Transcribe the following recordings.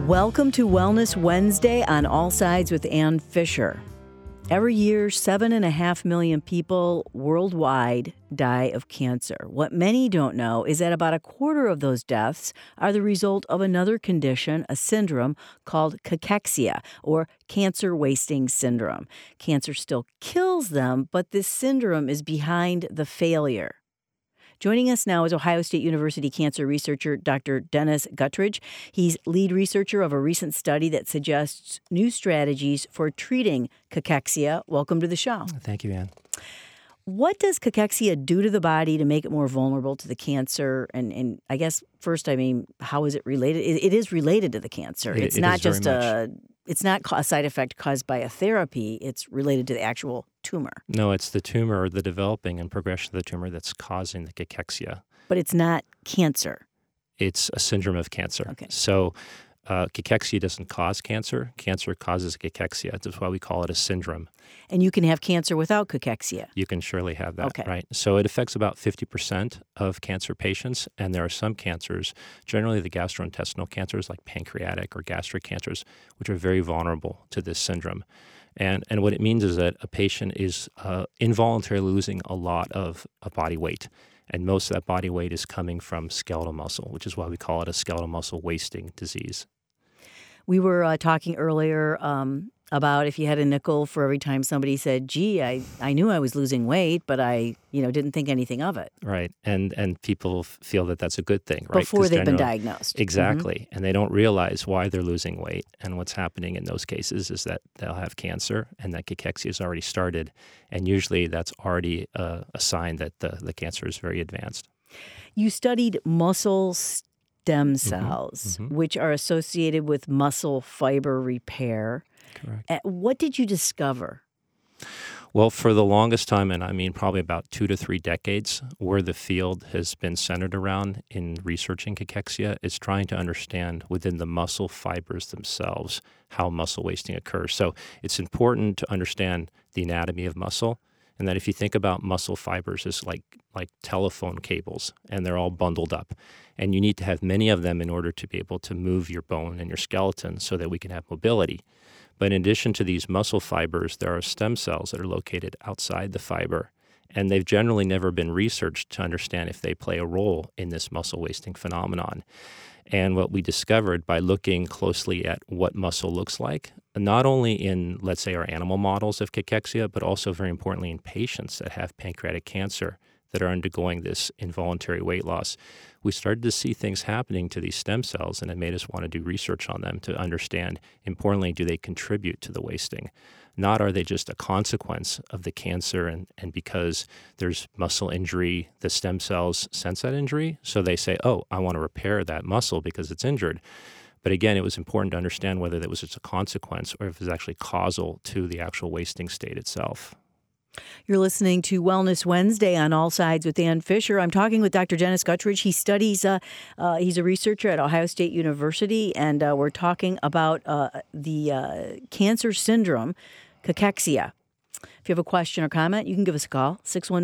Welcome to Wellness Wednesday on All Sides with Ann Fisher. Every year, 7.5 million people worldwide die of cancer. What many don't know is that about a quarter of those deaths are the result of another condition, a syndrome called cachexia, or cancer wasting syndrome. Cancer still kills them, but this syndrome is behind the failure. Joining us now is Ohio State University cancer researcher Dr. Dennis Guttridge. He's lead researcher of a recent study that suggests new strategies for treating cachexia. Welcome to the show. Thank you, Ann. What does cachexia do to the body to make it more vulnerable to the cancer? And I guess first, how is it related? It is related to the cancer. It's not just it's not a side effect caused by a therapy. It's related to the actual tumor. No, it's the tumor or the developing and progression of the tumor that's causing the cachexia. But it's not cancer. It's a syndrome of cancer. Okay. So cachexia doesn't cause cancer. Cancer causes cachexia. That's why we call it a syndrome. And you can have cancer without cachexia. You can surely have that, okay. Right? So it affects about 50% of cancer patients, and there are some cancers, generally the gastrointestinal cancers like pancreatic or gastric cancers, which are very vulnerable to this syndrome. And what it means is that a patient is involuntarily losing a lot of body weight, and most of that body weight is coming from skeletal muscle, which is why we call it a skeletal muscle wasting disease. We were talking earlier about if you had a nickel for every time somebody said, gee, I knew I was losing weight, but I didn't think anything of it. Right. And people feel that that's a good thing, right? Before they've been diagnosed. Exactly. Mm-hmm. And they don't realize why they're losing weight. And what's happening in those cases is that they'll have cancer and that cachexia has already started. And usually that's already a sign that the cancer is very advanced. You studied muscle stem cells, which are associated with muscle fiber repair. Correct. What did you discover? Well, for the longest time, and I mean probably about 2 to 3 decades, where the field has been centered around in researching cachexia is trying to understand within the muscle fibers themselves how muscle wasting occurs. So it's important to understand the anatomy of muscle, and that if you think about muscle fibers as like telephone cables, and they're all bundled up, and you need to have many of them in order to be able to move your bone and your skeleton so that we can have mobility. But in addition to these muscle fibers, there are stem cells that are located outside the fiber, and they've generally never been researched to understand if they play a role in this muscle wasting phenomenon. And what we discovered by looking closely at what muscle looks like, not only in, let's say, our animal models of cachexia, but also very importantly in patients that have pancreatic cancer that are undergoing this involuntary weight loss, we started to see things happening to these stem cells, and it made us want to do research on them to understand, importantly, do they contribute to the wasting? Not are they just a consequence of the cancer, and because there's muscle injury, the stem cells sense that injury, so they say, oh, I want to repair that muscle because it's injured. But again, it was important to understand whether that was just a consequence or if it was actually causal to the actual wasting state itself. You're listening to Wellness Wednesday on All Sides with Ann Fisher. I'm talking with Dr. Dennis Guttridge. He studies, he's a researcher at Ohio State University, and we're talking about the cancer syndrome, cachexia. If you have a question or comment, you can give us a call,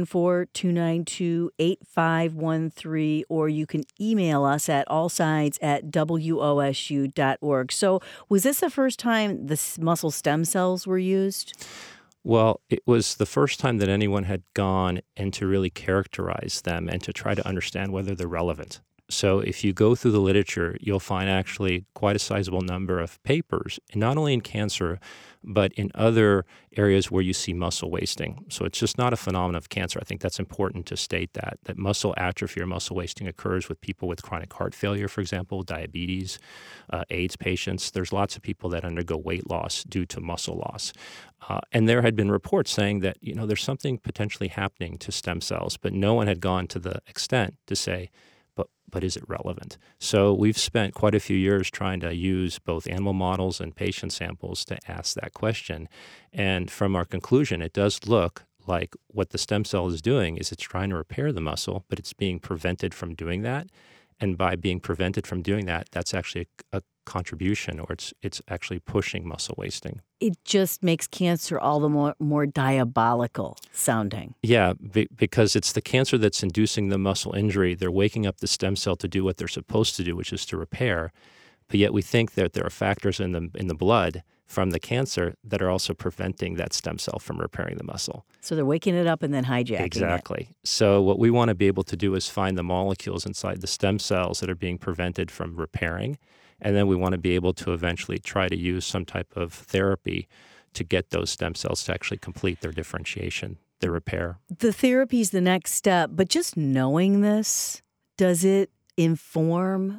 614-292-8513, or you can email us at allsides@wosu.org. So was this the first time the muscle stem cells were used? Well, it was the first time that anyone had gone and to really characterize them and to try to understand whether they're relevant. So if you go through the literature, you'll find actually quite a sizable number of papers, not only in cancer, but in other areas where you see muscle wasting. So it's just not a phenomenon of cancer. I think that's important to state that muscle atrophy or muscle wasting occurs with people with chronic heart failure, for example, diabetes, AIDS patients. There's lots of people that undergo weight loss due to muscle loss. And there had been reports saying that, there's something potentially happening to stem cells, but no one had gone to the extent to say, but is it relevant? So we've spent quite a few years trying to use both animal models and patient samples to ask that question. And from our conclusion, it does look like what the stem cell is doing is it's trying to repair the muscle, but it's being prevented from doing that. And by being prevented from doing that, that's actually a contribution, or it's actually pushing muscle wasting. It just makes cancer all the more diabolical sounding. Yeah, because it's the cancer that's inducing the muscle injury. They're waking up the stem cell to do what they're supposed to do, which is to repair. but yet we think that there are factors in the blood from the cancer that are also preventing that stem cell from repairing the muscle. So they're waking it up and then hijacking it. Exactly. So what we want to be able to do is find the molecules inside the stem cells that are being prevented from repairing, and then we want to be able to eventually try to use some type of therapy to get those stem cells to actually complete their differentiation, their repair. The therapy is the next step, but just knowing this, does it inform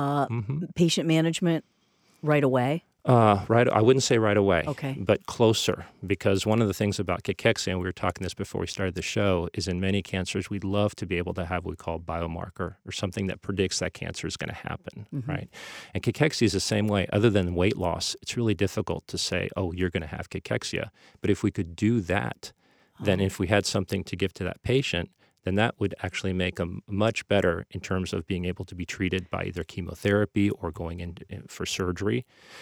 patient management right away? Right, I wouldn't say right away, okay, but closer, because one of the things about cachexia, and we were talking this before we started the show, is in many cancers, we'd love to be able to have what we call biomarker or something that predicts that cancer is going to happen, right? And cachexia is the same way. Other than weight loss, it's really difficult to say, oh, you're going to have cachexia. But if we could do that, then if we had something to give to that patient, then that would actually make them much better in terms of being able to be treated by either chemotherapy or going in for surgery.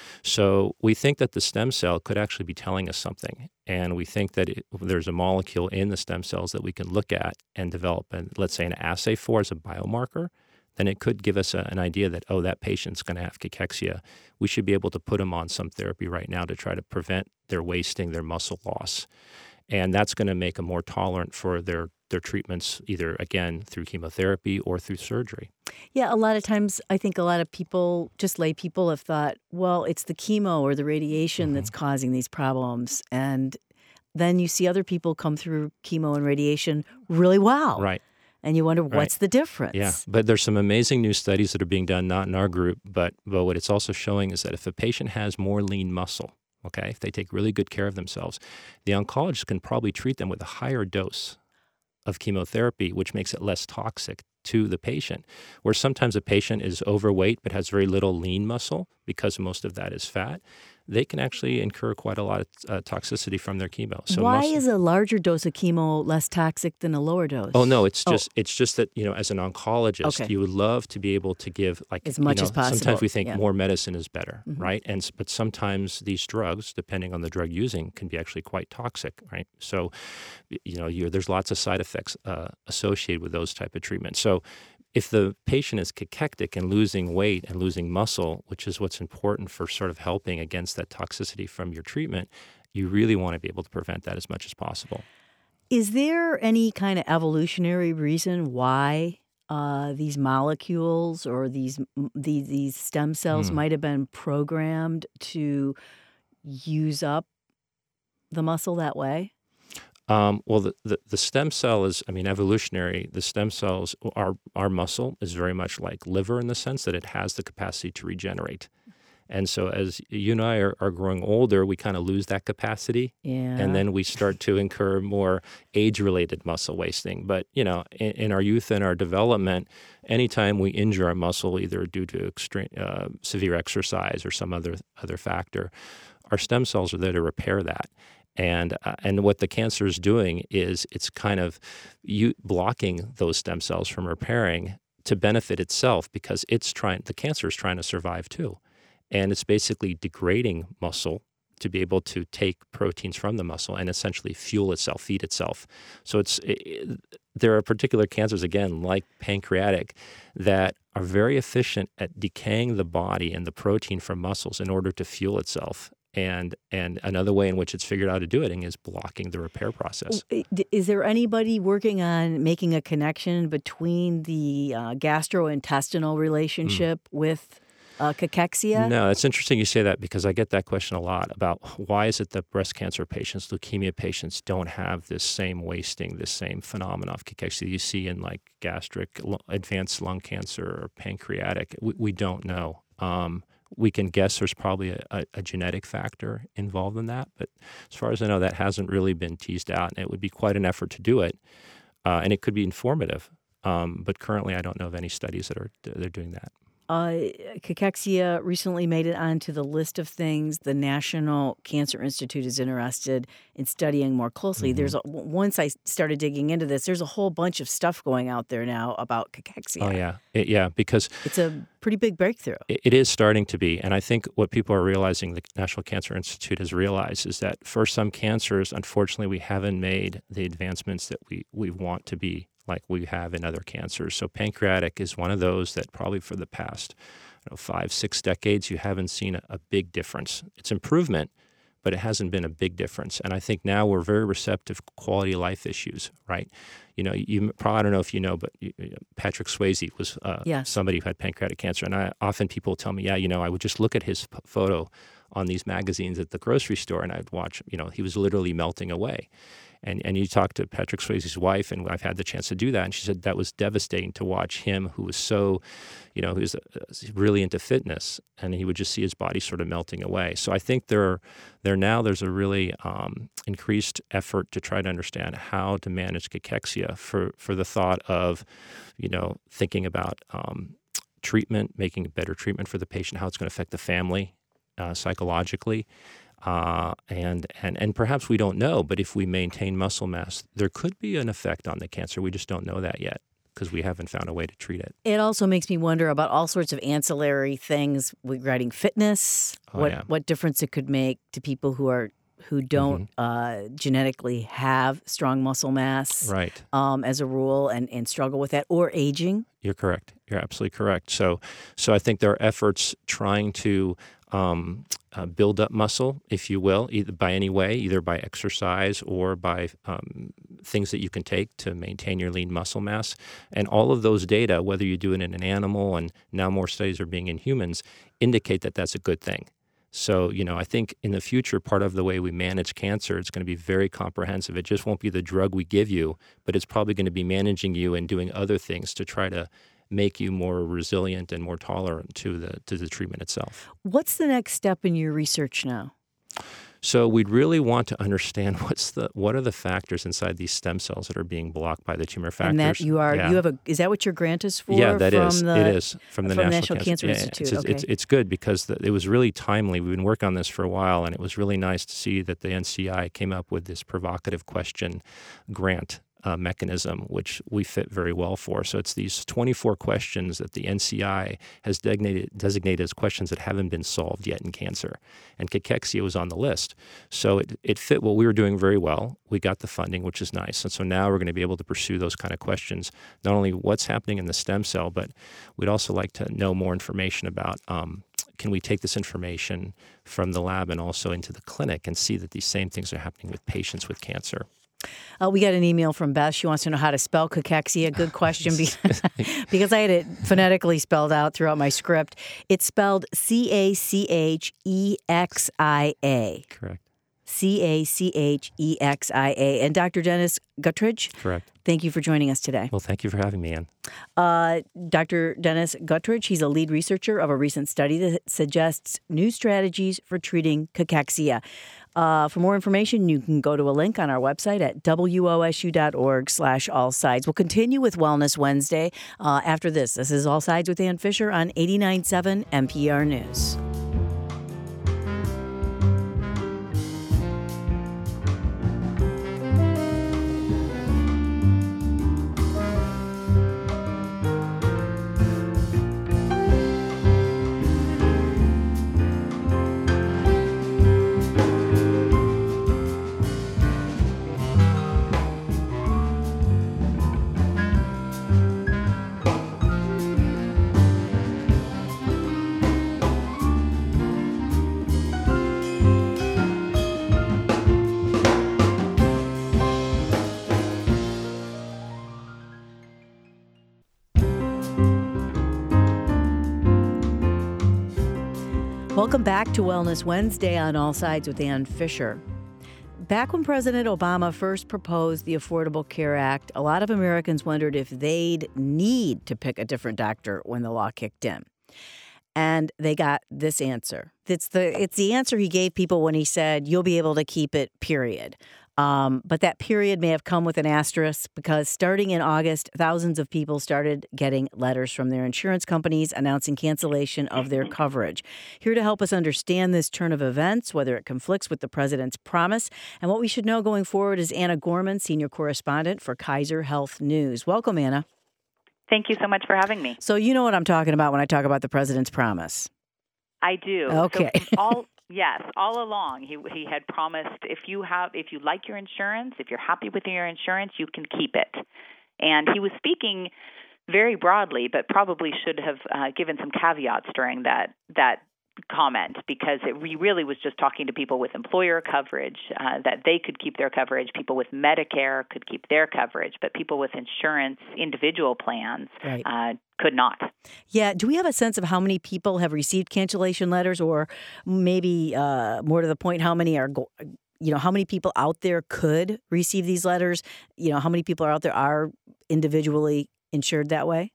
So we think that the stem cell could actually be telling us something. And we think that there's a molecule in the stem cells that we can look at and develop, let's say, an assay for as a biomarker. Then it could give us an idea that, oh, that patient's going to have cachexia. We should be able to put them on some therapy right now to try to prevent their wasting, their muscle loss. And that's going to make them more tolerant for their treatments, either, again, through chemotherapy or through surgery. Yeah, a lot of times I think a lot of people, just lay people, have thought, well, it's the chemo or the radiation that's causing these problems. And then you see other people come through chemo and radiation really well. Right. And you wonder, what's the difference? Yeah, but there's some amazing new studies that are being done, not in our group, but what it's also showing is that if a patient has more lean muscle, okay, if they take really good care of themselves, the oncologist can probably treat them with a higher dose of chemotherapy, which makes it less toxic to the patient. Where sometimes a patient is overweight but has very little lean muscle because most of that is fat, they can actually incur quite a lot of toxicity from their chemo. So why is a larger dose of chemo less toxic than a lower dose? Oh no, it's just that, as an oncologist, you would love to be able to give as much as possible. Sometimes we think more medicine is better, right? But sometimes these drugs, depending on the drug using, can be actually quite toxic, right? So, there's lots of side effects associated with those type of treatments. So if the patient is cachectic and losing weight and losing muscle, which is what's important for sort of helping against that toxicity from your treatment, you really want to be able to prevent that as much as possible. Is there any kind of evolutionary reason why these molecules or these stem cells might have been programmed to use up the muscle that way? Well, the stem cell is, evolutionary. The stem cells, our muscle is very much like liver in the sense that it has the capacity to regenerate. And so as you and I are growing older, we kind of lose that capacity. Yeah. And then we start to incur more age-related muscle wasting. But, in our youth and our development, anytime we injure our muscle, either due to extreme, severe exercise or some other factor, our stem cells are there to repair that. And what the cancer is doing is it's kind of blocking those stem cells from repairing to benefit itself because the cancer is trying to survive too. And it's basically degrading muscle to be able to take proteins from the muscle and essentially fuel itself, feed itself. So there are particular cancers, again, like pancreatic, that are very efficient at decaying the body and the protein from muscles in order to fuel itself. And another way in which it's figured out to do it is blocking the repair process. Is there anybody working on making a connection between the gastrointestinal relationship with cachexia? No, it's interesting you say that because I get that question a lot about why is it that breast cancer patients, leukemia patients don't have this same wasting, this same phenomenon of cachexia you see in like gastric, advanced lung cancer or pancreatic. We don't know. We can guess there's probably a genetic factor involved in that, but as far as I know, that hasn't really been teased out, and it would be quite an effort to do it, and it could be informative. But currently, I don't know of any studies that they're doing that. Cachexia recently made it onto the list of things the National Cancer Institute is interested in studying more closely. Once I started digging into this, there's a whole bunch of stuff going out there now about cachexia. Oh, yeah. Because it's a pretty big breakthrough. It is starting to be. And I think what people are realizing, the National Cancer Institute has realized, is that for some cancers, unfortunately, we haven't made the advancements that we want to be like we have in other cancers. So pancreatic is one of those that probably for the past 5-6 decades, you haven't seen a big difference. It's improvement, but it hasn't been a big difference. And I think now we're very receptive to quality of life issues, right? You probably, I don't know if you know, but Patrick Swayze was Yes. somebody who had pancreatic cancer. And often people tell me, I would just look at his photo on these magazines at the grocery store and I'd watch, he was literally melting away. And you talk to Patrick Swayze's wife, and I've had the chance to do that, and she said that was devastating to watch him, who was so, who was really into fitness, and he would just see his body sort of melting away. So I think there's a really increased effort to try to understand how to manage cachexia for the thought of, thinking about treatment, making a better treatment for the patient, how it's going to affect the family psychologically. And perhaps we don't know, but if we maintain muscle mass, there could be an effect on the cancer. We just don't know that yet because we haven't found a way to treat it. It also makes me wonder about all sorts of ancillary things regarding fitness, what difference it could make to people who don't genetically have strong muscle mass, right? As a rule, and struggle with that, or aging. You're correct. You're absolutely correct. So I think there are efforts trying to build up muscle, if you will, either by any way, either by exercise or by things that you can take to maintain your lean muscle mass. And all of those data, whether you do it in an animal, and now more studies are being in humans, indicate that that's a good thing. So, I think in the future, part of the way we manage cancer, it's going to be very comprehensive. It just won't be the drug we give you, but it's probably going to be managing you and doing other things to try to make you more resilient and more tolerant to the treatment itself. What's the next step in your research now? So we'd really want to understand what are the factors inside these stem cells that are being blocked by the tumor factors. And that you have is that what your grant is for? Yeah, it is from the National Cancer Institute. It's good because it was really timely. We've been working on this for a while, and it was really nice to see that the NCI came up with this provocative question grant mechanism, which we fit very well for. So it's these 24 questions that the NCI has designated as questions that haven't been solved yet in cancer. And cachexia was on the list. So it fit what we were doing very well. We got the funding, which is nice. And so now we're going to be able to pursue those kind of questions, not only what's happening in the stem cell, but we'd also like to know more information about can we take this information from the lab and also into the clinic and see that these same things are happening with patients with cancer. We got an email from Beth. She wants to know how to spell cachexia. Good question, because I had it phonetically spelled out throughout my script. It's spelled Cachexia. Correct. Cachexia. And Dr. Dennis Guttridge? Correct. Thank you for joining us today. Well, thank you for having me, Ann. Dr. Dennis Guttridge, he's a lead researcher of a recent study that suggests new strategies for treating cachexia. For more information, you can go to a link on our website at wosu.org/allsides. We'll continue with Wellness Wednesday after this. This is All Sides with Ann Fisher on 89.7 NPR News. Welcome back to Wellness Wednesday on All Sides with Ann Fisher. Back when President Obama first proposed the Affordable Care Act, a lot of Americans wondered if they'd need to pick a different doctor when the law kicked in. And they got this answer. It's the answer he gave people when he said, you'll be able to keep it, period. But that period may have come with an asterisk because starting in August, thousands of people started getting letters from their insurance companies announcing cancellation of their coverage. Here to help us understand this turn of events, whether it conflicts with the president's promise, and what we should know going forward is Anna Gorman, senior correspondent for Kaiser Health News. Welcome, Anna. Thank you so much for having me. So you know what I'm talking about when I talk about the president's promise. I do. Okay. So all along he had promised if you like your insurance, if you're happy with your insurance, you can keep it. And he was speaking very broadly, but probably should have given some caveats during that comment, because he really was just talking to people with employer coverage, that they could keep their coverage. People with Medicare could keep their coverage, but people with insurance, individual plans, could not. Yeah. Do we have a sense of how many people have received cancellation letters, or maybe more to the point, how many how many people out there could receive these letters? How many people are out there are individually insured that way?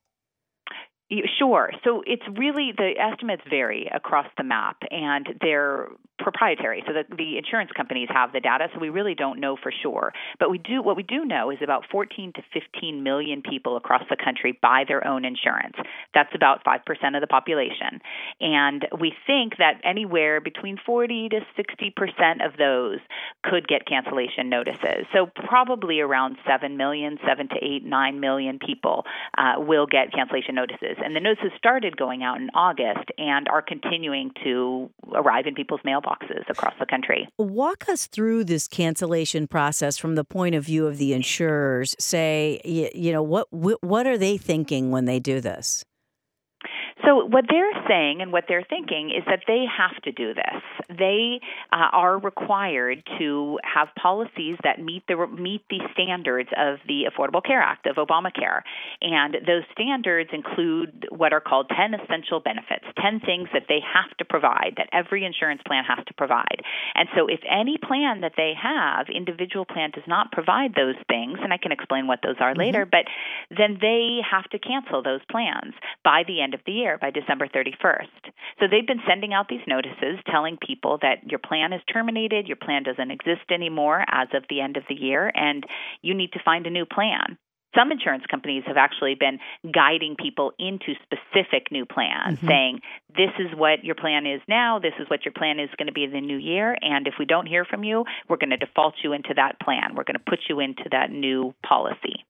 Sure. So it's really, the estimates vary across the map, and they're proprietary. So the insurance companies have the data, so we really don't know for sure. But what we do know is about 14 to 15 million people across the country buy their own insurance. That's about 5% of the population. And we think that anywhere between 40 to 60% of those could get cancellation notices. So probably around 7 to 8, 9 million people will get cancellation notices. And the notices started going out in August and are continuing to arrive in people's mailboxes across the country. Walk us through this cancellation process from the point of view of the insurers. Say, what are they thinking when they do this? So what they're saying and what they're thinking is that they have to do this. They are required to have policies that meet the standards of the Affordable Care Act, of Obamacare. And those standards include what are called 10 essential benefits, 10 things that they have to provide, that every insurance plan has to provide. And so if any plan that they have, individual plan, does not provide those things, and I can explain what those are later, but then they have to cancel those plans by the end of the year, by December 31st. So they've been sending out these notices telling people that your plan is terminated, your plan doesn't exist anymore as of the end of the year, and you need to find a new plan. Some insurance companies have actually been guiding people into specific new plans, saying, this is what your plan is now, this is what your plan is going to be in the new year, and if we don't hear from you, we're going to default you into that plan. We're going to put you into that new policy.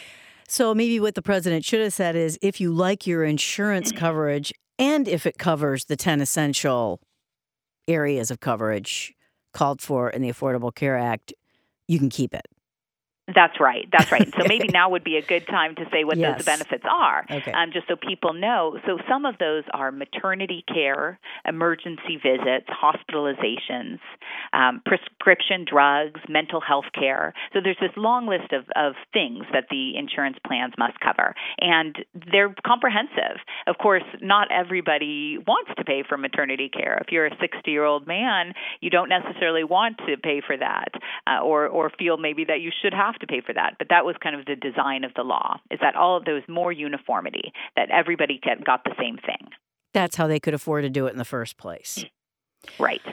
So maybe what the president should have said is, if you like your insurance coverage and if it covers the 10 essential areas of coverage called for in the Affordable Care Act, you can keep it. That's right. So maybe now would be a good time to say what those benefits are, just so people know. So some of those are maternity care, emergency visits, hospitalizations, prescription drugs, mental health care. So there's this long list of things that the insurance plans must cover, and they're comprehensive. Of course, not everybody wants to pay for maternity care. If you're a 60-year-old man, you don't necessarily want to pay for that, or feel maybe that you should have to pay for that. But that was kind of the design of the law, is that there was more uniformity, that everybody got the same thing. That's how they could afford to do it in the first place. Right.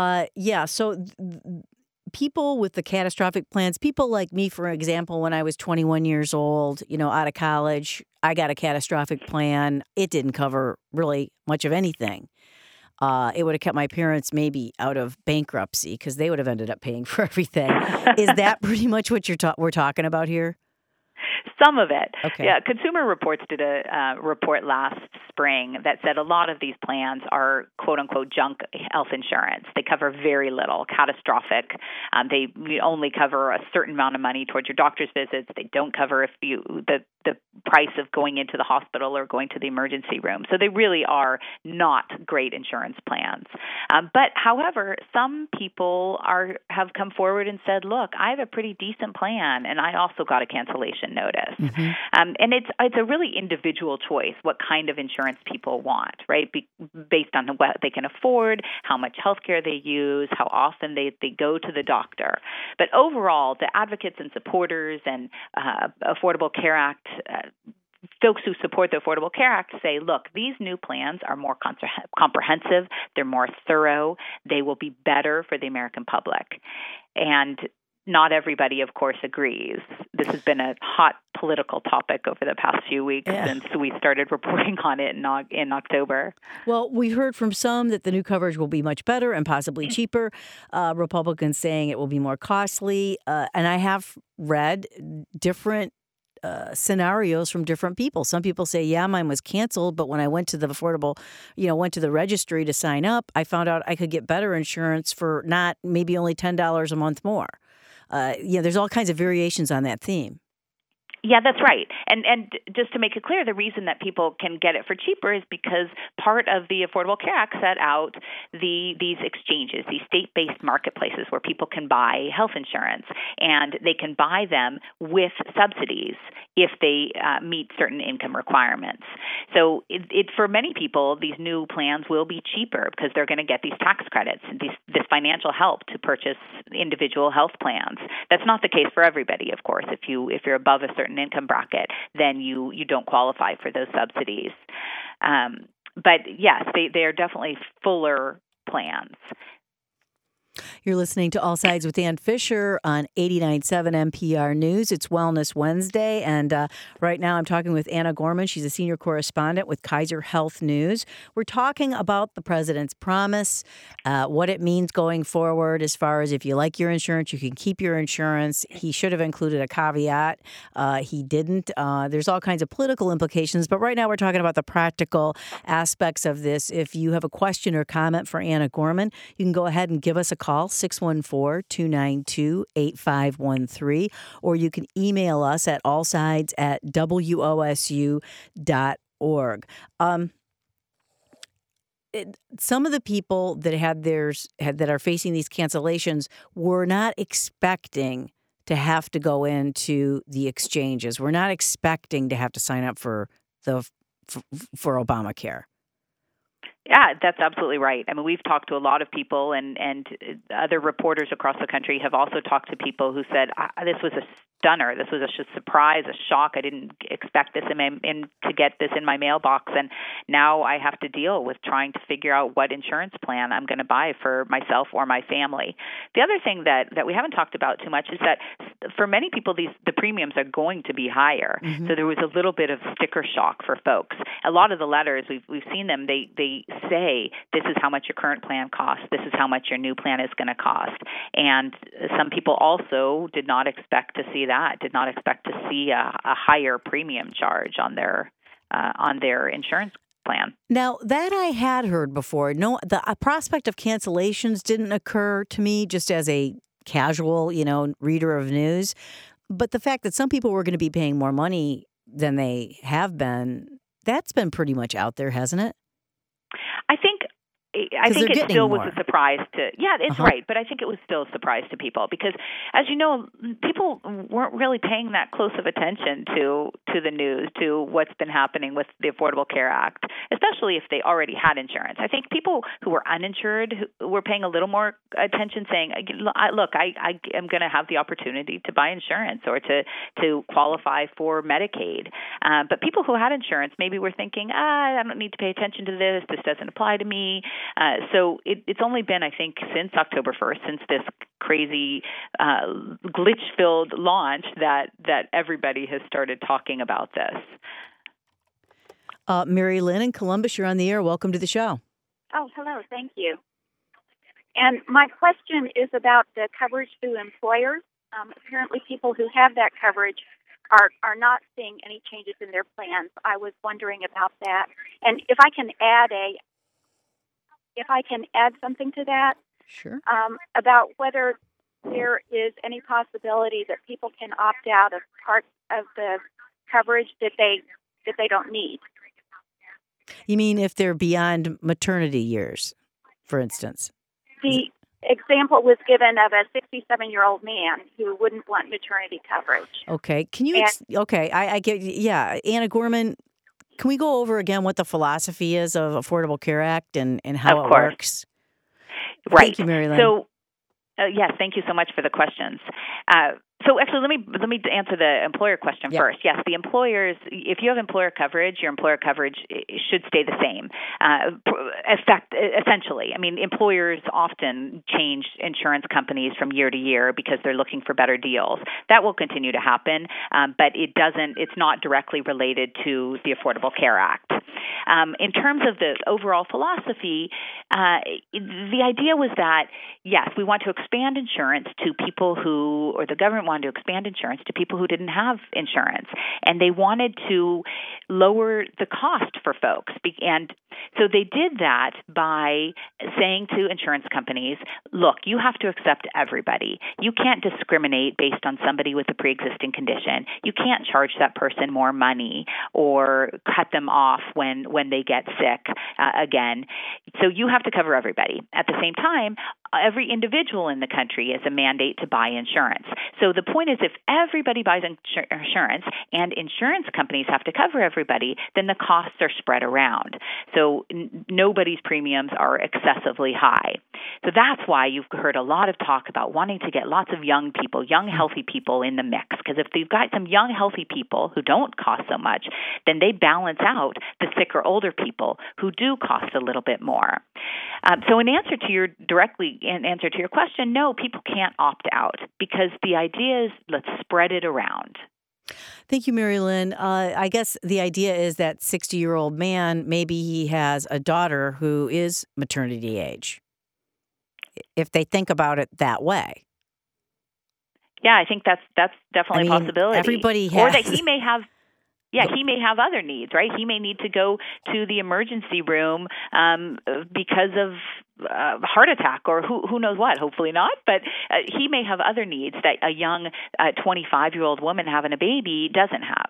So people with the catastrophic plans, people like me, for example, when I was 21 years old, out of college, I got a catastrophic plan. It didn't cover really much of anything. It would have kept my parents maybe out of bankruptcy because they would have ended up paying for everything. Is that pretty much what we're talking about here? Some of it. Okay. Yeah, Consumer Reports did a report last spring that said a lot of these plans are quote-unquote junk health insurance. They cover very little, catastrophic. They only cover a certain amount of money towards your doctor's visits. They don't cover the price of going into the hospital or going to the emergency room. So they really are not great insurance plans. But however, some people have come forward and said, look, I have a pretty decent plan, and I also got a cancellation notice. And it's a really individual choice what kind of insurance people want, right? Based on what they can afford, how much health care they use, how often they go to the doctor. But overall, the advocates and supporters and Affordable Care Act folks who support the Affordable Care Act say, look, these new plans are more comprehensive, they're more thorough, they will be better for the American public. And not everybody, of course, agrees. This has been a hot political topic over the past few weeks since we started reporting on it in October. Well, we heard from some that the new coverage will be much better and possibly cheaper. Republicans saying it will be more costly. And I have read different scenarios from different people. Some people say, yeah, mine was canceled, but when I went to the went to the registry to sign up, I found out I could get better insurance for maybe only $10 a month more. There's all kinds of variations on that theme. Yeah, that's right. And just to make it clear, the reason that people can get it for cheaper is because part of the Affordable Care Act set out these exchanges, these state-based marketplaces where people can buy health insurance, and they can buy them with subsidies if they meet certain income requirements. So for many people, these new plans will be cheaper because they're going to get these tax credits and this financial help to purchase individual health plans. That's not the case for everybody, of course. If you're above a certain income bracket, then you don't qualify for those subsidies. But yes, they are definitely fuller plans. You're listening to All Sides with Ann Fisher on 89.7 NPR News. It's Wellness Wednesday, and right now I'm talking with Anna Gorman. She's a senior correspondent with Kaiser Health News. We're talking about the president's promise, what it means going forward as far as if you like your insurance, you can keep your insurance. He should have included a caveat. He didn't. There's all kinds of political implications, but right now we're talking about the practical aspects of this. If you have a question or comment for Anna Gorman, you can go ahead and give us a call, 614-292-8513, or you can email us at allsides@wosu.org. Some of the people that that are facing these cancellations were not expecting to have to go into the exchanges. We're not expecting to have to sign up for Obamacare. Yeah, that's absolutely right. I mean, we've talked to a lot of people, and other reporters across the country have also talked to people who said, this was a stunner. This was a surprise, a shock. I didn't expect this to get this in my mailbox, and now I have to deal with trying to figure out what insurance plan I'm going to buy for myself or my family. The other thing that we haven't talked about too much is that for many people, the premiums are going to be higher. Mm-hmm. So there was a little bit of sticker shock for folks. A lot of the letters, we've seen them, they say, this is how much your current plan costs, this is how much your new plan is going to cost. And some people also did not expect to see a higher premium charge on their insurance plan. Now, that I had heard before. No, the prospect of cancellations didn't occur to me just as a casual, reader of news. But the fact that some people were going to be paying more money than they have been, that's been pretty much out there, hasn't it? I think it still was a surprise to, right, but I think it was still a surprise to people because, as you know, people weren't really paying that close of attention to the news, to what's been happening with the Affordable Care Act, especially if they already had insurance. I think people who were uninsured were paying a little more attention, saying, look, I am going to have the opportunity to buy insurance or to qualify for Medicaid. But people who had insurance maybe were thinking, I don't need to pay attention to this. This doesn't apply to me. So it's only been, I think, since October 1st, since this crazy glitch-filled launch that everybody has started talking about this. Mary Lynn in Columbus, you're on the air. Welcome to the show. Oh, hello. Thank you. And my question is about the coverage to employers. Apparently people who have that coverage are not seeing any changes in their plans. I was wondering about that. And if I can add something to that, sure. About whether there is any possibility that people can opt out of parts of the coverage that they don't need. You mean if they're beyond maternity years, for instance? The example was given of a 67-year-old man who wouldn't want maternity coverage. Okay. Can you? I get. Yeah, Anna Gorman. Can we go over again what the philosophy is of Affordable Care Act and how it works? Right. Thank you, Mary Lynn. So, yes, thank you so much for the questions. So actually, let me answer the employer question first. Yes, the employers, if you have employer coverage, your employer coverage should stay the same. Essentially, I mean, employers often change insurance companies from year to year because they're looking for better deals. That will continue to happen, but it's not directly related to the Affordable Care Act. In terms of the overall philosophy, the idea was that, yes, we want to expand insurance to people who, or the government wanted to expand insurance to people who didn't have insurance. And they wanted to lower the cost for folks. And so they did that by saying to insurance companies, look, you have to accept everybody. You can't discriminate based on somebody with a pre-existing condition. You can't charge that person more money or cut them off when they get sick again. So you have to cover everybody. At the same time, every individual in the country is a mandate to buy insurance. So the point is, if everybody buys insurance and insurance companies have to cover everybody, then the costs are spread around. So nobody's premiums are excessively high. So that's why you've heard a lot of talk about wanting to get lots of young people, young, healthy people in the mix. Because if you've got some young, healthy people who don't cost so much, then they balance out the sicker, older people who do cost a little bit more. So in answer to your question, no, people can't opt out because the idea is let's spread it around. Thank you, Mary Lynn. I guess the idea is that 60-year-old man, maybe he has a daughter who is maternity age, if they think about it that way. Yeah, I think that's definitely a possibility. Everybody has. Or that he may have. Yeah, he may have other needs, right? He may need to go to the emergency room because of heart attack or who knows what. Hopefully not, but he may have other needs that a young 25-year-old woman having a baby doesn't have.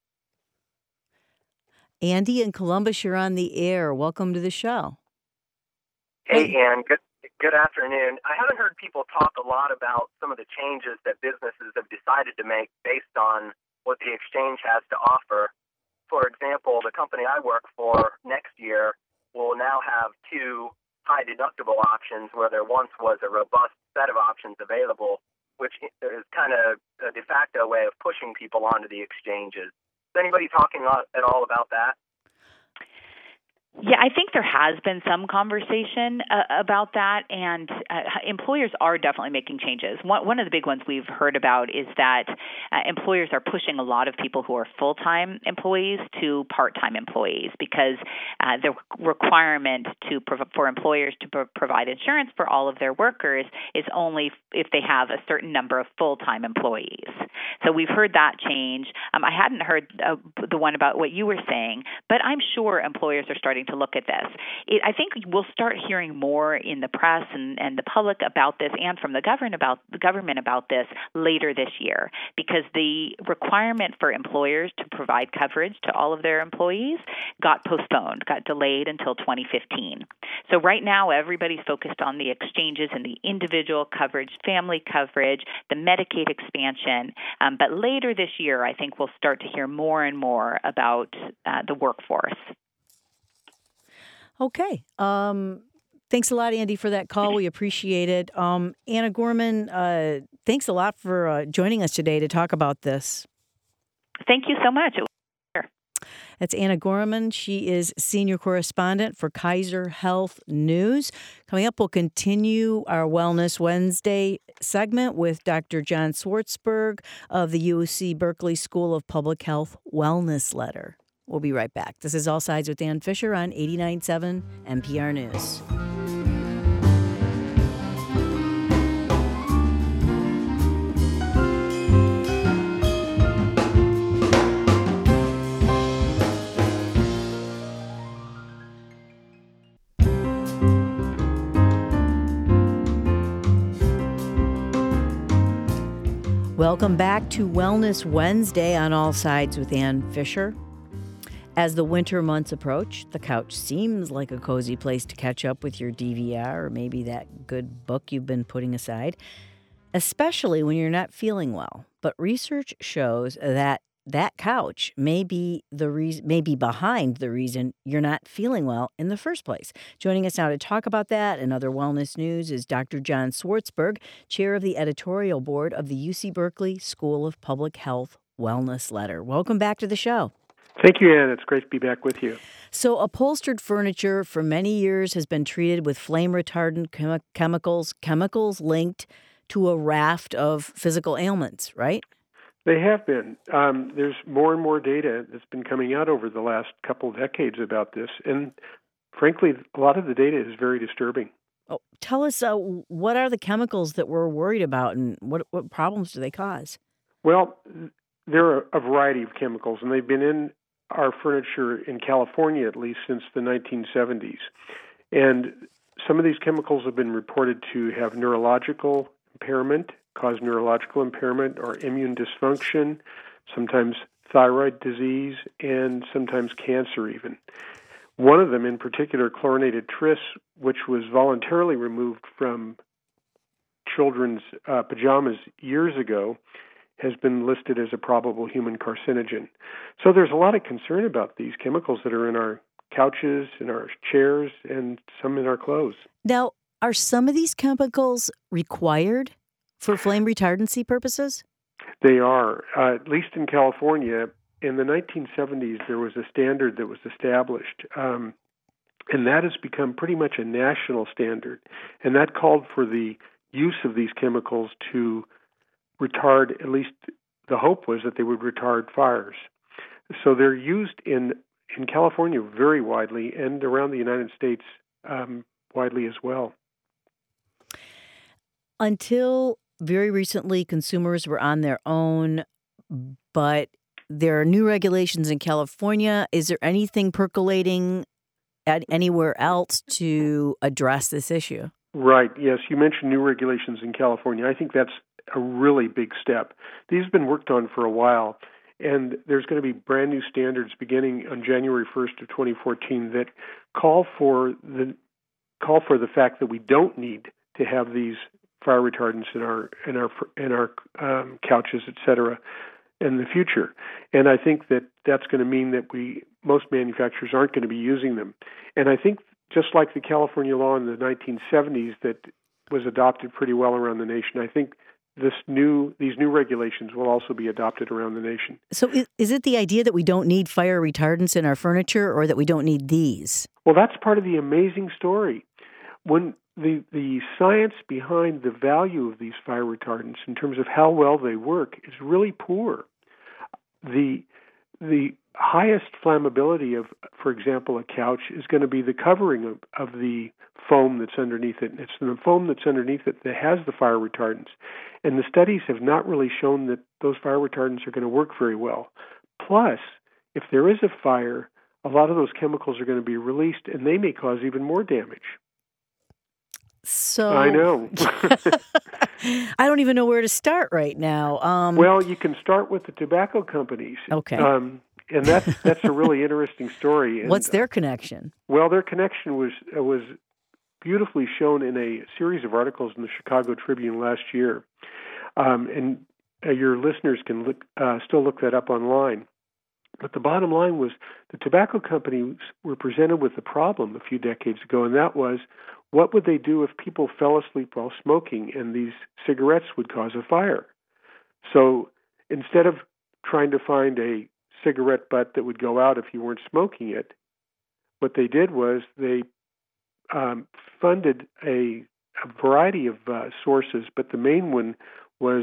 Andy in Columbus, you're on the air. Welcome to the show. Hey, Ann. Good afternoon. I haven't heard people talk a lot about some of the changes that businesses have decided to make based on what the exchange has to offer. For example, the company I work for next year will now have 2 high deductible options where there once was a robust set of options available, which is kind of a de facto way of pushing people onto the exchanges. Is anybody talking at all about that? Yeah, I think there has been some conversation about that, and employers are definitely making changes. One of the big ones we've heard about is that employers are pushing a lot of people who are full-time employees to part-time employees because the requirement for employers to provide insurance for all of their workers is only if they have a certain number of full-time employees. So we've heard that change. I hadn't heard the one about what you were saying, but I'm sure employers are starting to look at this. I think we'll start hearing more in the press and the public about this and from the government about this later this year because the requirement for employers to provide coverage to all of their employees got postponed, got delayed until 2015. So right now everybody's focused on the exchanges and the individual coverage, family coverage, the Medicaid expansion. But later this year, I think we'll start to hear more and more about the workforce. Okay. Thanks a lot, Andy, for that call. We appreciate it. Anna Gorman, thanks a lot for joining us today to talk about this. Thank you so much. That's Anna Gorman. She is senior correspondent for Kaiser Health News. Coming up, we'll continue our Wellness Wednesday segment with Dr. John Swartzberg of the UC Berkeley School of Public Health Wellness Letter. We'll be right back. This is All Sides with Ann Fisher on 89.7 NPR News. Welcome back to Wellness Wednesday on All Sides with Ann Fisher. As the winter months approach, the couch seems like a cozy place to catch up with your DVR or maybe that good book you've been putting aside, especially when you're not feeling well. But research shows that couch may be behind the reason you're not feeling well in the first place. Joining us now to talk about that and other wellness news is Dr. John Swartzberg, chair of the editorial board of the UC Berkeley School of Public Health Wellness Letter. Welcome back to the show. Thank you, Ann. It's great to be back with you. So upholstered furniture for many years has been treated with flame-retardant chemicals linked to a raft of physical ailments, right? They have been. There's more and more data that's been coming out over the last couple of decades about this. And frankly, a lot of the data is very disturbing. Oh, tell us, what are the chemicals that we're worried about, and what problems do they cause? Well, there are a variety of chemicals, and they've been in our furniture in California at least since the 1970s. And some of these chemicals have been reported to have neurological impairment, cause neurological impairment or immune dysfunction, sometimes thyroid disease, and sometimes cancer even. One of them in particular, chlorinated tris, which was voluntarily removed from children's pajamas years ago, has been listed as a probable human carcinogen. So there's a lot of concern about these chemicals that are in our couches, in our chairs, and some in our clothes. Now, are some of these chemicals required for flame retardancy purposes? They are, at least in California. In the 1970s, there was a standard that was established, and that has become pretty much a national standard. And that called for the use of these chemicals to retard, at least the hope was that they would retard fires. So they're used in California very widely and around the United States widely as well. Until very recently, consumers were on their own, but there are new regulations in California. Is there anything percolating anywhere else to address this issue? Right. Yes, you mentioned new regulations in California. I think that's a really big step. These have been worked on for a while, and there's going to be brand new standards beginning on January 1st of 2014 that call for the fact that we don't need to have these fire retardants in our couches, etc., in the future. And I think that that's going to mean that most manufacturers aren't going to be using them. And I think just like the California law in the 1970s that was adopted pretty well around the nation, I think these new regulations will also be adopted around the nation. So is it the idea that we don't need fire retardants in our furniture, or that we don't need these? Well, that's part of the amazing story. When the science behind the value of these fire retardants in terms of how well they work is really poor. The highest flammability of, for example, a couch is going to be the covering of the foam that's underneath it. It's the foam that's underneath it that has the fire retardants. And the studies have not really shown that those fire retardants are going to work very well. Plus, if there is a fire, a lot of those chemicals are going to be released, and they may cause even more damage. So I know. I don't even know where to start right now. Well, you can start with the tobacco companies. Okay. And that's a really interesting story. And, what's their connection? Well, their connection was beautifully shown in a series of articles in the Chicago Tribune last year. And your listeners can still look that up online. But the bottom line was the tobacco companies were presented with a problem a few decades ago, and that was, what would they do if people fell asleep while smoking and these cigarettes would cause a fire? So instead of trying to find a cigarette butt that would go out if you weren't smoking it, what they did was they funded a variety of sources, but the main one was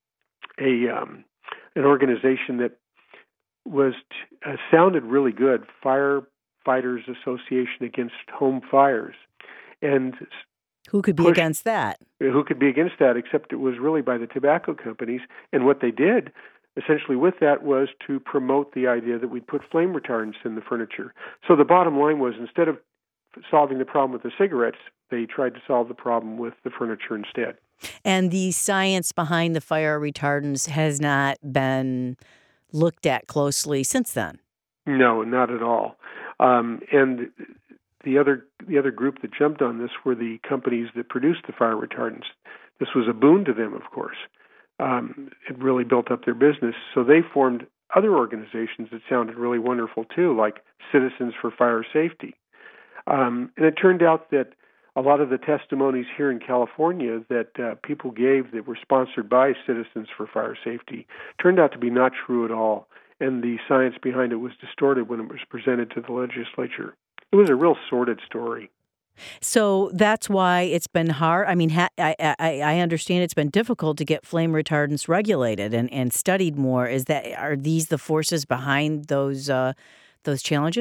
an organization that was sounded really good, Firefighters Association Against Home Fires. And who could be against that? Who could be against that, except it was really by the tobacco companies. And what they did, essentially with that, was to promote the idea that we'd put flame retardants in the furniture. So the bottom line was, instead of solving the problem with the cigarettes, they tried to solve the problem with the furniture instead. And the science behind the fire retardants has not been looked at closely since then? No, not at all. And the other group that jumped on this were the companies that produced the fire retardants. This was a boon to them, of course. It really built up their business. So they formed other organizations that sounded really wonderful too, like Citizens for Fire Safety. And it turned out that a lot of the testimonies here in California that people gave that were sponsored by Citizens for Fire Safety turned out to be not true at all. And the science behind it was distorted when it was presented to the legislature. It was a real sordid story. So that's why it's been hard. I mean, I understand it's been difficult to get flame retardants regulated and studied more. Are these the forces behind those challenges?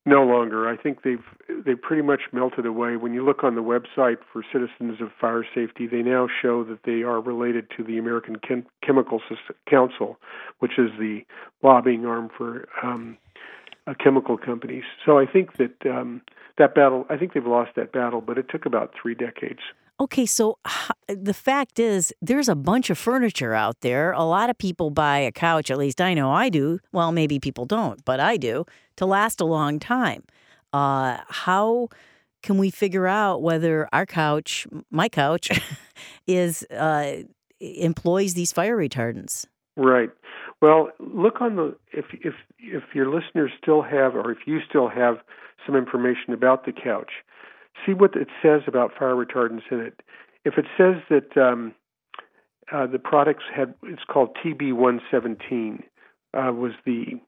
No longer. I think they've pretty much melted away. When you look on the website for Citizens of Fire Safety, they now show that they are related to the American Chemical Council, which is the lobbying arm for chemical companies. So I think that that battle, I think they've lost that battle, but it took about 3 decades. Okay, so the fact is, there's a bunch of furniture out there. A lot of people buy a couch, at least I know I do. Well, maybe people don't, but I do, to last a long time. How can we figure out whether our couch, my couch, is employs these fire retardants? Right. Well, look on the if your listeners still have, or if you still have some information about the couch, see what it says about fire retardants in it. If it says that the products had, it's called TB117, was the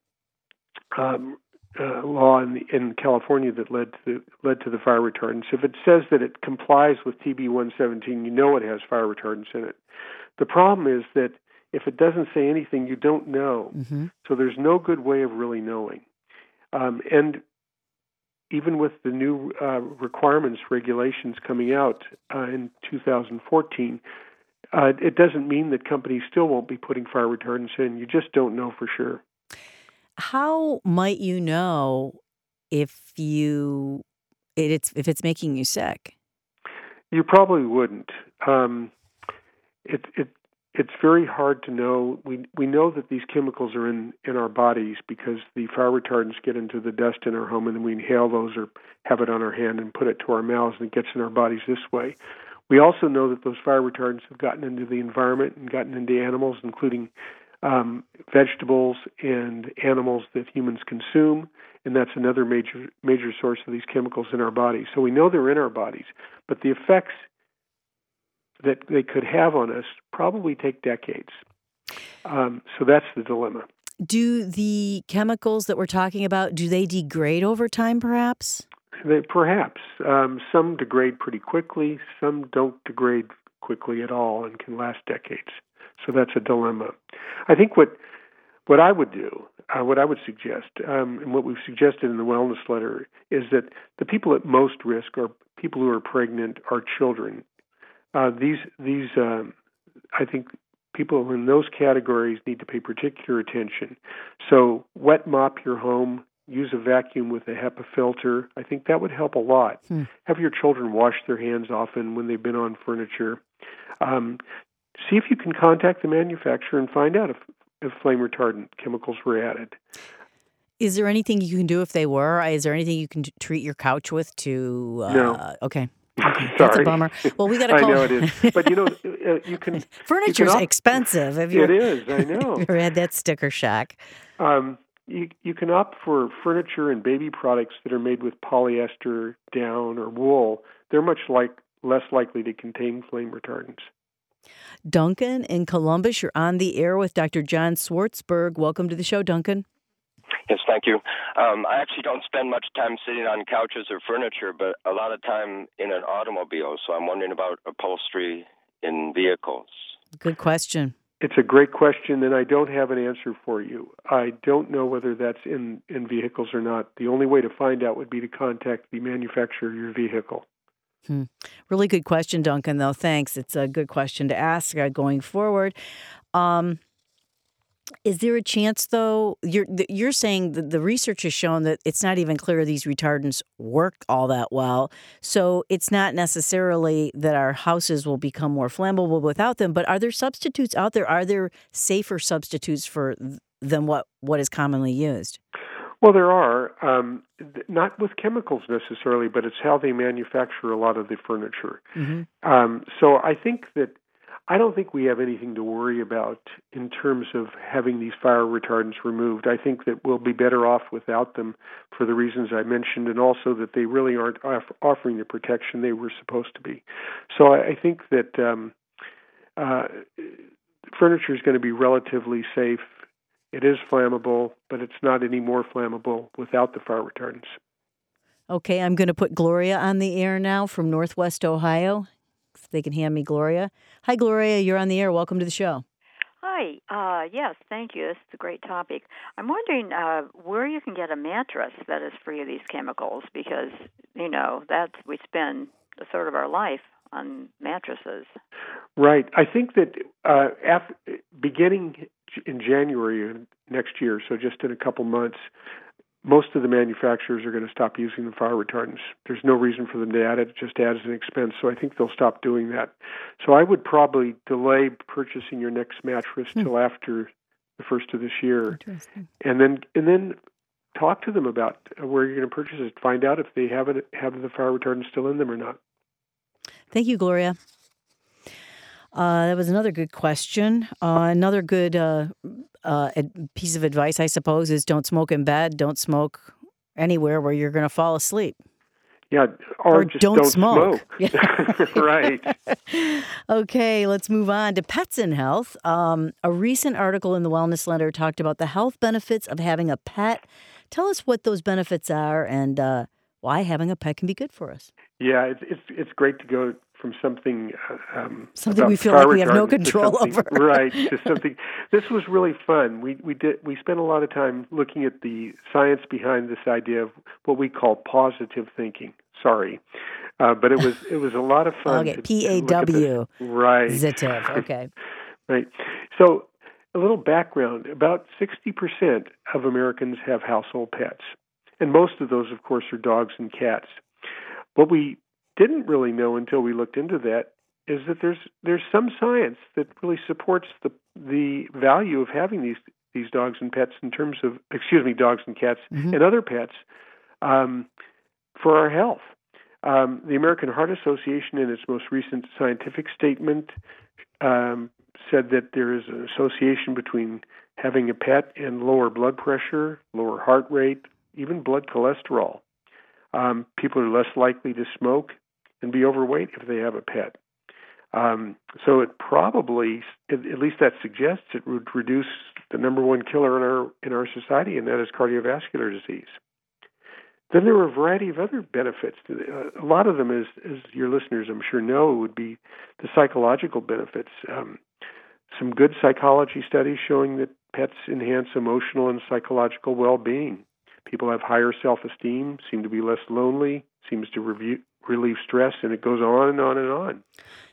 law in California that led to the fire retardants. If it says that it complies with TB117, you know it has fire retardants in it. The problem is that if it doesn't say anything, you don't know. Mm-hmm. So there's no good way of really knowing. And even with the new requirements, regulations coming out in 2014, it doesn't mean that companies still won't be putting fire retardants in. You just don't know for sure. How might you know if it's making you sick? You probably wouldn't. It's very hard to know. We know that these chemicals are in our bodies because the fire retardants get into the dust in our home, and then we inhale those or have it on our hand and put it to our mouths, and it gets in our bodies this way. We also know that those fire retardants have gotten into the environment and gotten into animals, including vegetables and animals that humans consume, and that's another major source of these chemicals in our bodies. So we know they're in our bodies, but the effects that they could have on us probably take decades. So that's the dilemma. Do the chemicals that we're talking about, do they degrade over time, perhaps? Perhaps. Some degrade pretty quickly. Some don't degrade quickly at all and can last decades. So that's a dilemma. I think what I would do, what I would suggest, and what we've suggested in the wellness letter, is that the people at most risk are people who are pregnant or children. I think people in those categories need to pay particular attention. So wet mop your home, use a vacuum with a HEPA filter. I think that would help a lot. Have your children wash their hands often when they've been on furniture. See if you can contact the manufacturer and find out if flame retardant chemicals were added. Is there anything you can do if they were? Is there anything you can treat your couch with to... No. Okay. That's a bummer. Well, we got to call. I know it is, but you can. Furniture's expensive. It is. I know. Have you ever had that sticker shock? You can opt for furniture and baby products that are made with polyester, down, or wool. They're much less likely to contain flame retardants. Duncan in Columbus, you're on the air with Dr. John Swartzberg. Welcome to the show, Duncan. Yes, thank you. I actually don't spend much time sitting on couches or furniture, but a lot of time in an automobile. So I'm wondering about upholstery in vehicles. Good question. It's a great question, and I don't have an answer for you. I don't know whether that's in vehicles or not. The only way to find out would be to contact the manufacturer of your vehicle. Really good question, Duncan, though. Thanks. It's a good question to ask going forward. Is there a chance, though, you're saying that the research has shown that it's not even clear these retardants work all that well, so it's not necessarily that our houses will become more flammable without them, but are there substitutes out there? Are there safer substitutes than what is commonly used? Well, there are, not with chemicals necessarily, but it's how they manufacture a lot of the furniture. Mm-hmm. So I don't think we have anything to worry about in terms of having these fire retardants removed. I think that we'll be better off without them for the reasons I mentioned, and also that they really aren't offering the protection they were supposed to be. So I think that furniture is going to be relatively safe. It is flammable, but it's not any more flammable without the fire retardants. Okay, I'm going to put Gloria on the air now from Northwest Ohio. If they can hand me Gloria. Hi, Gloria. You're on the air. Welcome to the show. Hi. Yes, thank you. This is a great topic. I'm wondering where you can get a mattress that is free of these chemicals, because, we spend a third of our life on mattresses. Right. I think that beginning in January next year, so just in a couple months, most of the manufacturers are going to stop using the fire retardants. There's no reason for them to add it. It just adds an expense. So I think they'll stop doing that. So I would probably delay purchasing your next mattress till after the first of this year. And then talk to them about where you're going to purchase it. Find out if they have the fire retardant still in them or not. Thank you, Gloria. That was another good question. Another good piece of advice, I suppose, is don't smoke in bed. Don't smoke anywhere where you're going to fall asleep. Yeah, or just don't smoke. Right. Okay, let's move on to pets and health. A recent article in the Wellness Letter talked about the health benefits of having a pet. Tell us what those benefits are and why having a pet can be good for us. Yeah, it's great to go from something we feel like we have no control over, right? To something. This was really fun. We spent a lot of time looking at the science behind this idea of what we call positive thinking. Sorry, but it was a lot of fun. Okay, PAW. Right. Positive. Okay. Right. So a little background: about 60% of Americans have household pets, and most of those, of course, are dogs and cats. What we didn't really know until we looked into that is that there's some science that really supports the value of having these dogs and pets in terms of dogs and cats and other pets for our health. The American Heart Association, in its most recent scientific statement, said that there is an association between having a pet and lower blood pressure, lower heart rate, even blood cholesterol. People are less likely to smoke and be overweight if they have a pet. So it probably, at least that suggests, it would reduce the number one killer in our society, and that is cardiovascular disease. Then there are a variety of other benefits. A lot of them, as your listeners I'm sure know, would be the psychological benefits. Some good psychology studies showing that pets enhance emotional and psychological well-being. People have higher self-esteem, seem to be less lonely, seems to relieve stress, and it goes on and on and on.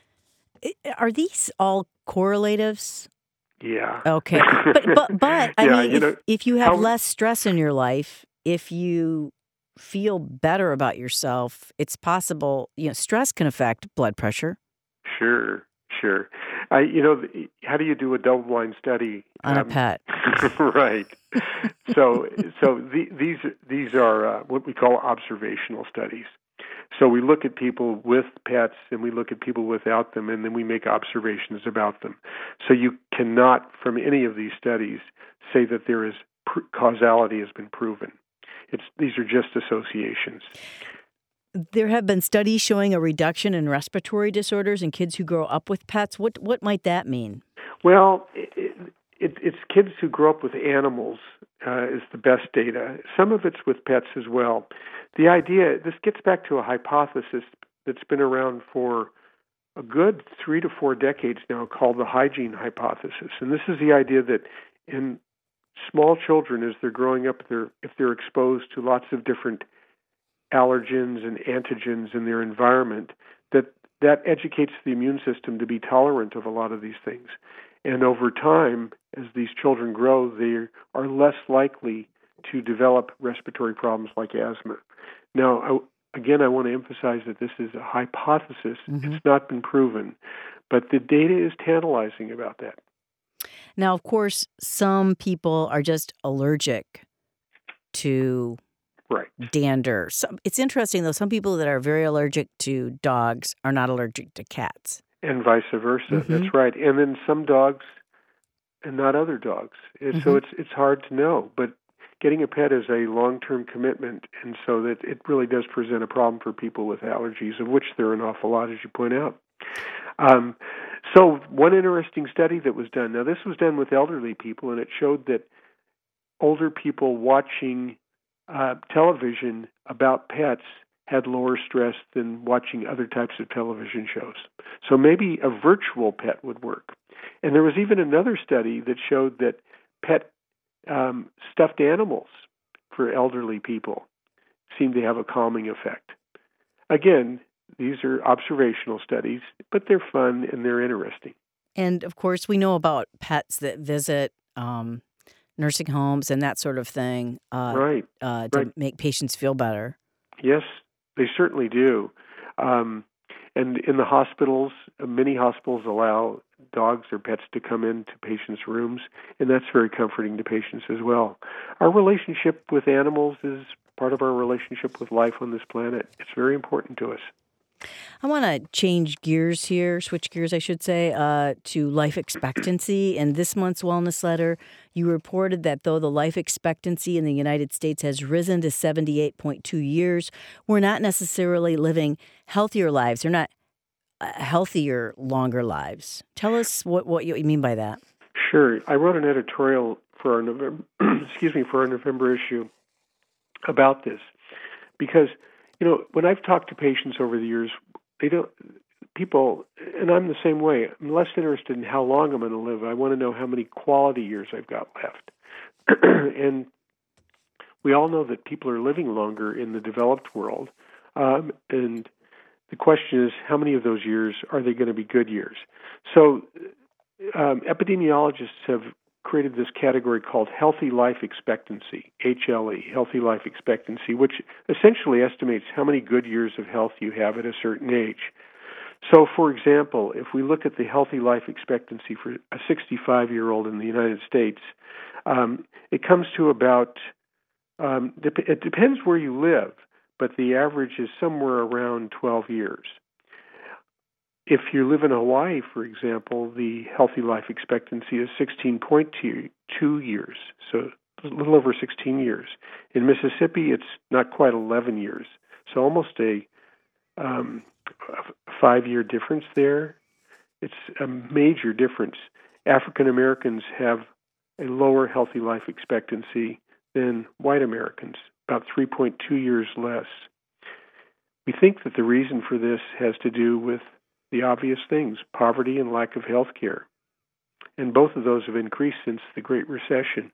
Are these all correlatives? Yeah. Okay. But I mean, if you have less stress in your life, if you feel better about yourself, it's possible, stress can affect blood pressure. Sure. How do you do a double-blind study on a pet? Right. So these are what we call observational studies. So we look at people with pets and we look at people without them, and then we make observations about them. So you cannot, from any of these studies, say that there is causality has been proven. These are just associations. There have been studies showing a reduction in respiratory disorders in kids who grow up with pets. What might that mean? Well, it's kids who grow up with animals is the best data. Some of it's with pets as well. The idea, this gets back to a hypothesis that's been around for a good 3 to 4 decades now called the hygiene hypothesis. And this is the idea that in small children, as they're growing up, if they're exposed to lots of different allergens and antigens in their environment, that educates the immune system to be tolerant of a lot of these things. And over time, as these children grow, they are less likely to develop respiratory problems like asthma. Now, again, I want to emphasize that this is a hypothesis. It's not been proven, but the data is tantalizing about that. Now, of course, some people are just allergic to dander. It's interesting, though. Some people that are very allergic to dogs are not allergic to cats. And vice versa. That's right. And then some dogs and not other dogs. And so it's hard to know. But getting a pet is a long-term commitment, and so that it really does present a problem for people with allergies, of which there are an awful lot, as you point out. So one interesting study that was done, now this was done with elderly people, and it showed that older people watching television about pets had lower stress than watching other types of television shows. So maybe a virtual pet would work. And there was even another study that showed that pet stuffed animals for elderly people seem to have a calming effect. Again, these are observational studies, but they're fun and they're interesting. And, of course, we know about pets that visit nursing homes and that sort of thing to make patients feel better. Yes, they certainly do. And in the hospitals, many hospitals allow dogs or pets to come into patients' rooms, and that's very comforting to patients as well. Our relationship with animals is part of our relationship with life on this planet. It's very important to us. I want to switch gears, I should say, to life expectancy. In this month's Wellness Letter, you reported that though the life expectancy in the United States has risen to 78.2 years, we're not necessarily living healthier lives. They're not healthier, longer lives. Tell us what you mean by that. Sure. I wrote an editorial for our November, for our November issue about this because, when I've talked to patients over the years, and I'm the same way. I'm less interested in how long I'm going to live. I want to know how many quality years I've got left. And we all know that people are living longer in the developed world. And the question is, how many of those years are they going to be good years? So epidemiologists have created this category called healthy life expectancy, HLE, healthy life expectancy, which essentially estimates how many good years of health you have at a certain age. So, for example, if we look at the healthy life expectancy for a 65-year-old in the United States, it comes to about, it depends where you live, but the average is somewhere around 12 years. If you live in Hawaii, for example, the healthy life expectancy is 16.2 years, so a little over 16 years. In Mississippi, it's not quite 11 years, so almost a 5-year difference there. It's a major difference. African Americans have a lower healthy life expectancy than white Americans, about 3.2 years less. We think that the reason for this has to do with the obvious things, poverty and lack of health care. And both of those have increased since the Great Recession.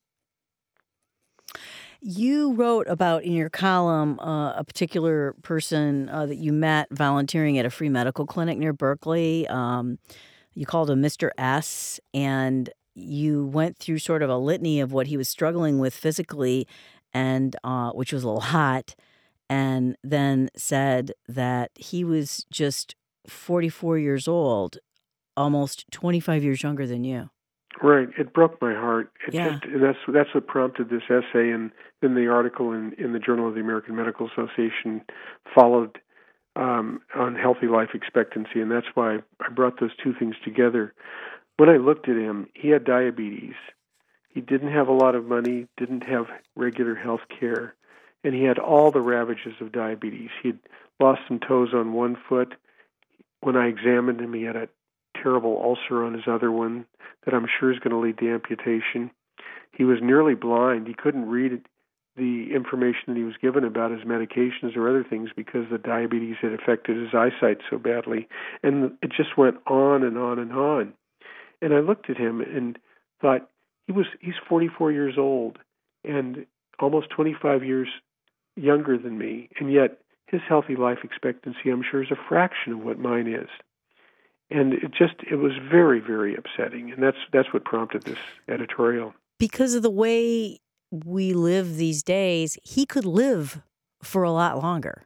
You wrote about in your column a particular person that you met volunteering at a free medical clinic near Berkeley. You called him Mr. S, and you went through sort of a litany of what he was struggling with physically, and which was a lot, and then said that he was just 44 years old, almost 25 years younger than you. Right. It broke my heart. Yeah. That's what prompted this essay, and then the article in the Journal of the American Medical Association followed on healthy life expectancy, and that's why I brought those two things together. When I looked at him, he had diabetes. He didn't have a lot of money, didn't have regular health care, and he had all the ravages of diabetes. He had lost some toes on one foot. When I examined him, he had a terrible ulcer on his other one that I'm sure is going to lead to amputation. He was nearly blind. He couldn't read the information that he was given about his medications or other things because the diabetes had affected his eyesight so badly. And it just went on and on and on. And I looked at him and thought, he's 44 years old and almost 25 years younger than me, and yet his healthy life expectancy, I'm sure, is a fraction of what mine is. And it was very, very upsetting. And that's what prompted this editorial. Because of the way we live these days, he could live for a lot longer.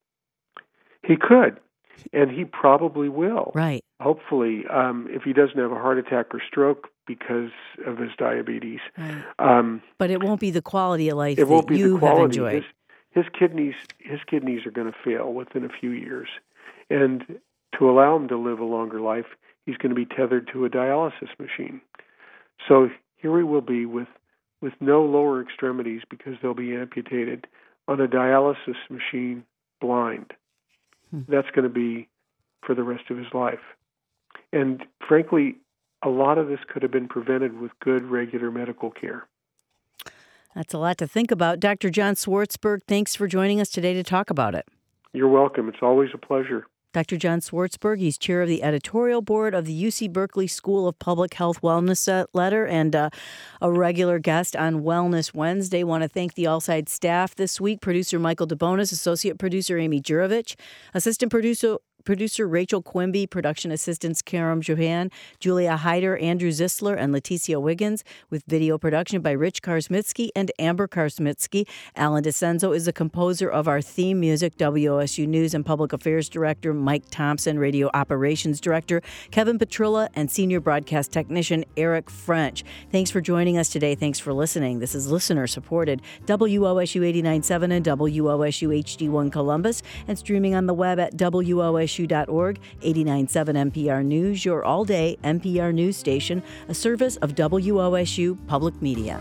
He could, and he probably will. Right. Hopefully, if he doesn't have a heart attack or stroke because of his diabetes. Right. But it won't be the quality of life that you have enjoyed. His kidneys are going to fail within a few years. And to allow him to live a longer life, he's going to be tethered to a dialysis machine. So here he will be with no lower extremities because they'll be amputated on a dialysis machine, blind. That's going to be for the rest of his life. And frankly, a lot of this could have been prevented with good, regular medical care. That's a lot to think about. Dr. John Swartzberg, thanks for joining us today to talk about it. You're welcome. It's always a pleasure. Dr. John Swartzberg, he's chair of the editorial board of the UC Berkeley School of Public Health Wellness Letter and a regular guest on Wellness Wednesday. Want to thank the All Sides staff this week. Producer Michael DeBonis, associate producer Amy Jurovich, assistant producer Rachel Quimby, production assistants Karam Johan, Julia Hyder, Andrew Zisler, and Leticia Wiggins, with video production by Rich Karsmitsky and Amber Karsmitsky. Alan DeCenzo is the composer of our theme music. WOSU News and Public Affairs Director Mike Thompson, Radio Operations Director Kevin Petrilla, and Senior Broadcast Technician Eric French. Thanks for joining us today. Thanks for listening. This is listener-supported WOSU 89.7 and WOSU HD1 Columbus, and streaming on the web at WOSU.org, 89.7 NPR News, your all-day NPR news station, a service of WOSU Public Media.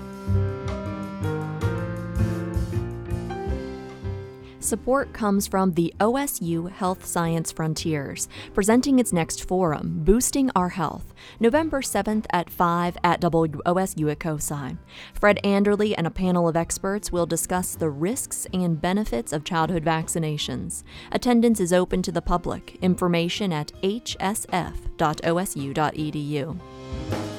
Support comes from the OSU Health Science Frontiers, presenting its next forum, Boosting Our Health, November 7th at 5 at WOSU at COSI. Fred Anderle and a panel of experts will discuss the risks and benefits of childhood vaccinations. Attendance is open to the public. Information at hsf.osu.edu.